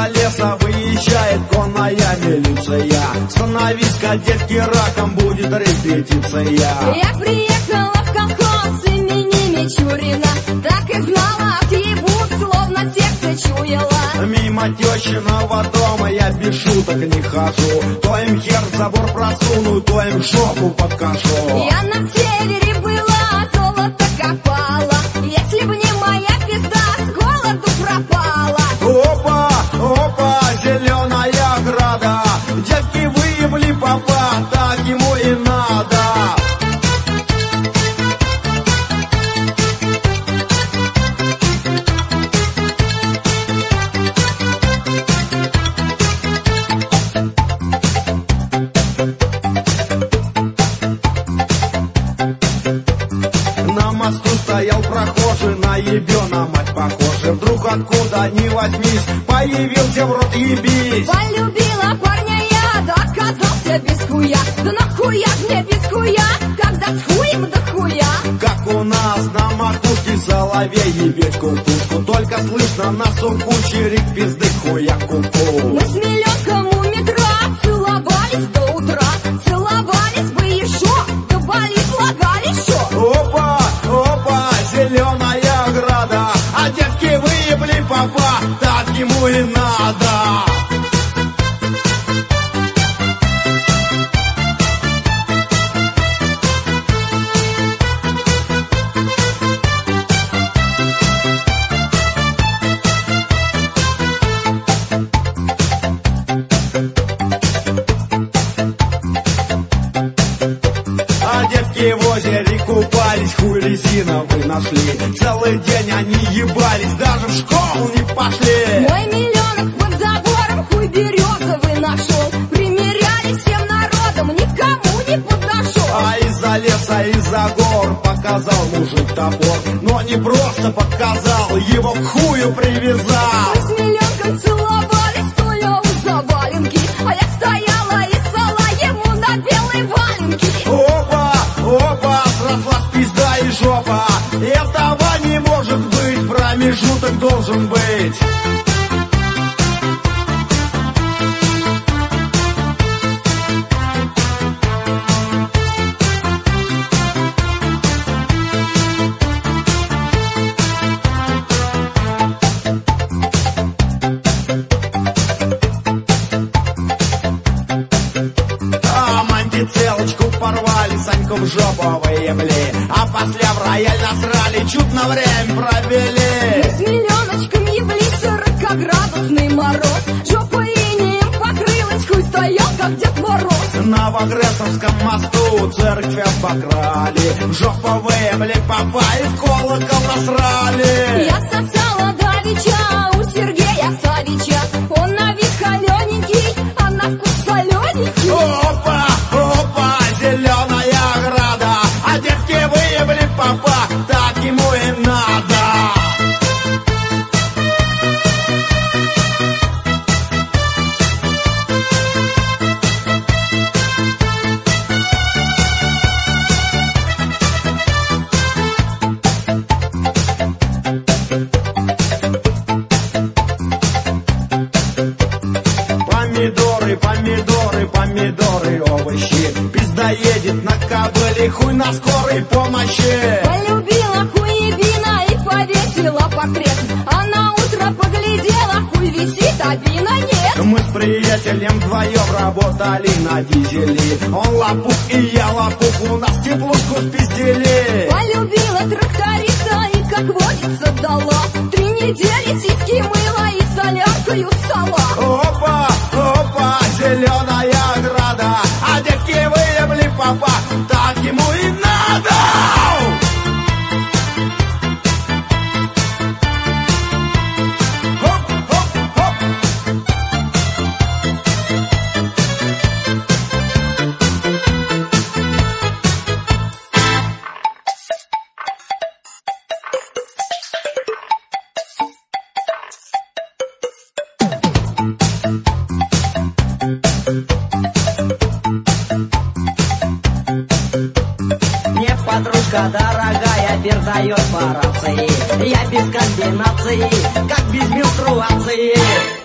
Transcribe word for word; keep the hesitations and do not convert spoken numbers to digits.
леса выезжает конная милиция. Становись, кадетки, раком будет репетиция. Я приехала в колхоз имени Мичурина, так и знала, отъебут, словно сердце чуяла. Мимо тещиного дома я без шуток не хожу. То им хер в забор просуну, то им жопу подкажу. Я на севере была, золото копала. Если б не моя пизда, с голоду пропала. Опа, опа, зеленая ограда. Девки выебли папа, так ему и надо. На мосту стоял прохожий, на ебена мать похожий. Вдруг откуда ни возьмись, появился в рот ебись. Полюбила парня я, да оказался без хуя. Да нахуя мне без хуя, когда с хуем да хуя. Как у нас на макушке соловей ебеть кукушку. Только слышно на сурку чирик пизды хуя куку. Мы с миллионком у метро целовались до утра. Целовались бы еще, да болит лагали еще. Опа, опа, зеленая ограда. А девки выебли папа, так ему и надо. А девки в озере купались, хуй резиновый нашли. Целый день они ебались, даже в школу не пошли. Мой миллионок под забором хуй березовый нашел. Примеряли всем народом, никому не подошел. А из-за леса, из-за гор показал мужик топор. Но не просто показал, его к хую привязал. Мы с миллионком целовались, стоя у заваленки. А я стояла и ссала ему на белой валенке. Опа, опа, срослась пизда и жопа. Этого не может быть, промежуток должен быть. А мантицелочку порвали, Саньку в жопу выебли. А после в рояль насрали, чуть на время провели. Мы с миллионочком ебли, сорокаградусный мороз. Жопа инеем покрылась, хуй стоял, как Дед Мороз. На Вагресовском мосту церковь обокрали. В жопу выебли папа и в колокол насрали. Я сосала давеча у Сергея Савича. Он на вид холененький, а на вкус солененький. Опа, опа, зеленая ограда. А девки выебли папа, так ему и надо. Помидоры, помидоры, помидоры, овощи. Пизда едет на кобыле, хуй на скорой помощи. Полюбила хуебина и повесила портрет. А на утро поглядела, хуй висит, а бина нет. Мы с приятелем вдвоем работали на дизеле. Он лопух и я лопух, у нас теплушку спиздили. Полюбила тракториста и, как водится, дала. Три недели сиськи мыла и соляркою сала. Опа, опа, зеленая ограда. А девки выебли папа, так ему и надо. Хоп, хоп, хоп. Мне подружка дорогая передает по рации. Я без комбинации, как без менструации.